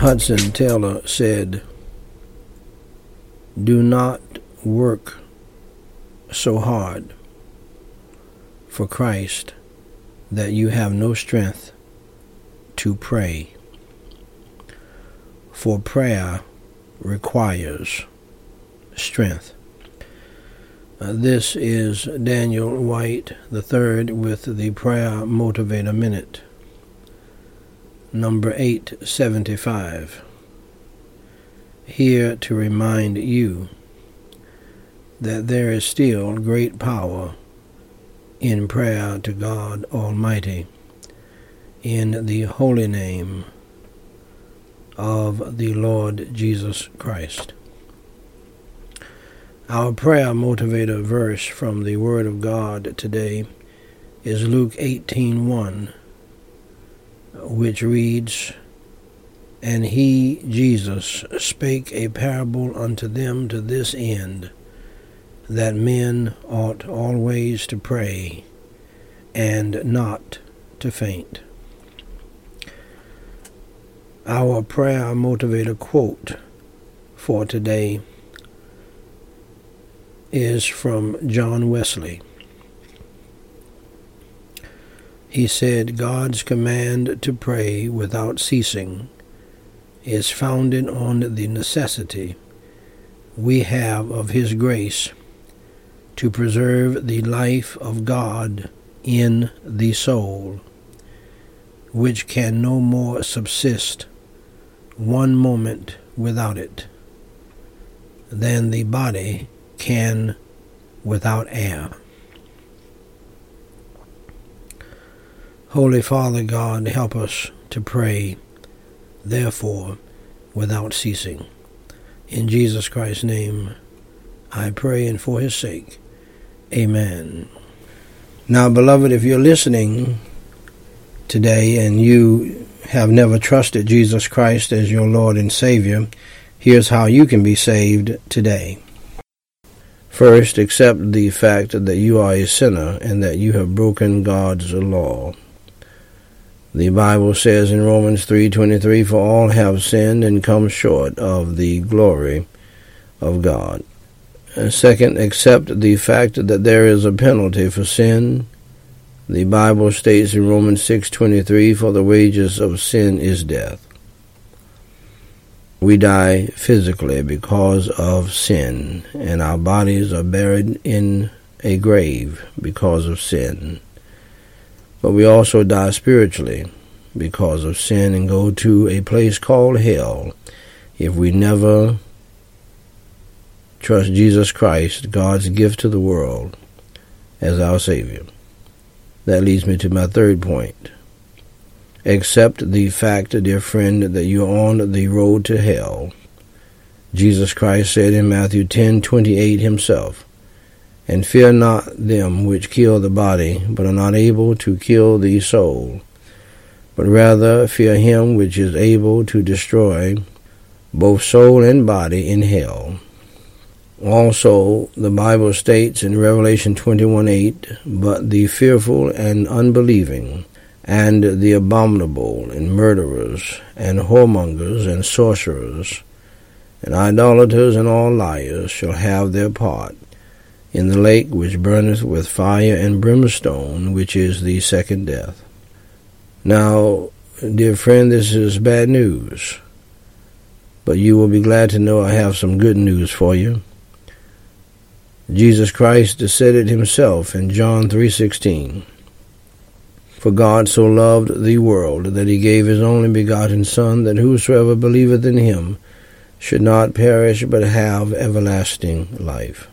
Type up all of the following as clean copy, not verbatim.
Hudson Taylor said, "Do not work so hard for Christ that you have no strength to pray, for prayer requires strength." This is Daniel White III with the Prayer Motivator Minute, number 875. Here to remind you that there is still great power in prayer to God Almighty in the holy name of the Lord Jesus Christ. Our prayer motivator verse from the Word of God today is Luke 18:1, which reads, "And he, Jesus, spake a parable unto them to this end, that men ought always to pray, and not to faint." Our prayer motivator quote for today is from John Wesley. He said, "God's command to pray without ceasing is founded on the necessity we have of His grace to preserve the life of God in the soul, which can no more subsist one moment without it than the body can without air." Holy Father God, help us to pray, therefore, without ceasing. In Jesus Christ's name, I pray, and for His sake, amen. Now, beloved, if you're listening today and you have never trusted Jesus Christ as your Lord and Savior, here's how you can be saved today. First, accept the fact that you are a sinner and that you have broken God's law. The Bible says in Romans 3:23, "For all have sinned and come short of the glory of God." Second, accept the fact that there is a penalty for sin. The Bible states in Romans 6:23, "For the wages of sin is death." We die physically because of sin, and our bodies are buried in a grave because of sin. But we also die spiritually because of sin and go to a place called hell if we never trust Jesus Christ, God's gift to the world, as our Savior. That leads me to my third point. Accept the fact, dear friend, that you're on the road to hell. Jesus Christ said in Matthew 10:28 himself, "And fear not them which kill the body, but are not able to kill the soul, but rather fear him which is able to destroy both soul and body in hell." Also, the Bible states in Revelation 21:8, "But the fearful and unbelieving, and the abominable, and murderers, and whoremongers, and sorcerers, and idolaters, and all liars shall have their part in the lake which burneth with fire and brimstone, which is the second death." Now, dear friend, this is bad news, but you will be glad to know I have some good news for you. Jesus Christ said it himself in John 3:16. "For God so loved the world that he gave his only begotten Son, that whosoever believeth in him should not perish but have everlasting life."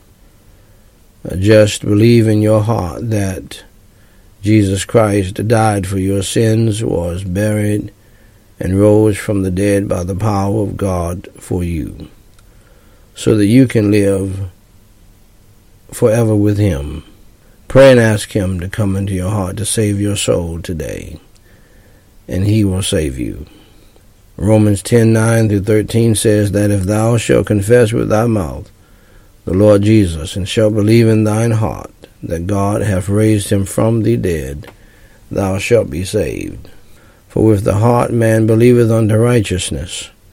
Just believe in your heart that Jesus Christ died for your sins, was buried, and rose from the dead by the power of God for you, so that you can live forever with him. Pray and ask him to come into your heart to save your soul today, and he will save you. Romans 10:9-13 says that if thou shalt confess with thy mouth the Lord Jesus, and shalt believe in thine heart that God hath raised him from the dead, thou shalt be saved. For with the heart man believeth unto righteousness,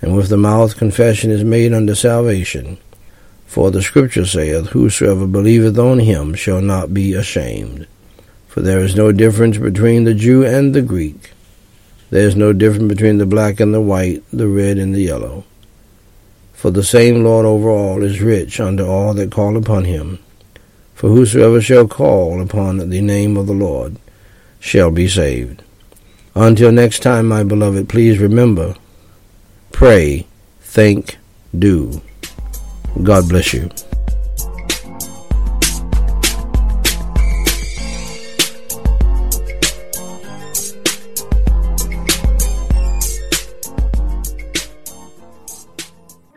and with the mouth confession is made unto salvation. For the Scripture saith, Whosoever believeth on him shall not be ashamed. For there is no difference between the Jew and the Greek. There is no difference between the black and the white, the red and the yellow. For the same Lord over all is rich unto all that call upon him. For whosoever shall call upon the name of the Lord shall be saved. Until next time, my beloved, please remember, pray, think, do. God bless you.